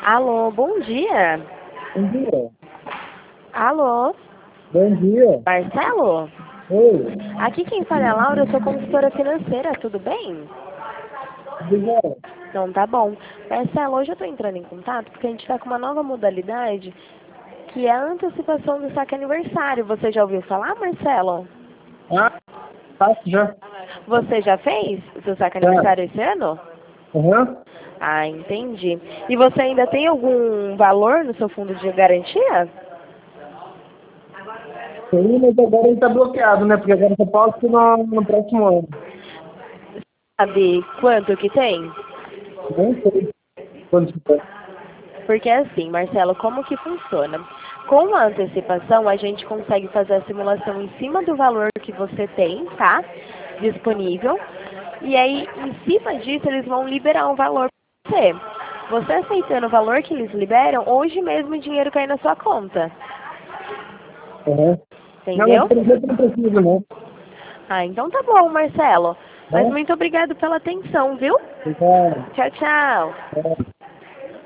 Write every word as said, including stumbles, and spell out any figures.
Alô, bom dia. Bom dia. Alô, Bom dia. Marcelo? Oi. Aqui quem fala é a Laura, eu sou consultora financeira, tudo bem? Obrigado. Então tá bom. Marcelo, hoje eu tô entrando em contato porque a gente tá com uma nova modalidade que é a antecipação do saque aniversário. Você já ouviu falar, Marcelo? Ah, faço já. Você já fez o seu saque Já. aniversário esse ano? Aham. Ah, entendi. E você ainda tem algum valor no seu fundo de garantia? Sim, mas agora ele tá bloqueado, né? Porque agora só posso no, no próximo ano. Sabe quanto que tem? Nem sei quanto que tá. Porque assim, Marcelo, como que funciona? Com a antecipação, a gente consegue fazer a simulação em cima do valor que você tem, tá? Disponível. E aí, em cima disso, eles vão liberar um valor para você. Você aceitando o valor que eles liberam, hoje mesmo o dinheiro cai na sua conta. Aham. Não, mas Entendeu? por enquanto não preciso, não. Ah, então tá bom, Marcelo. Mas Tá? muito obrigado pela atenção, viu? Obrigado. Tchau, tchau. É.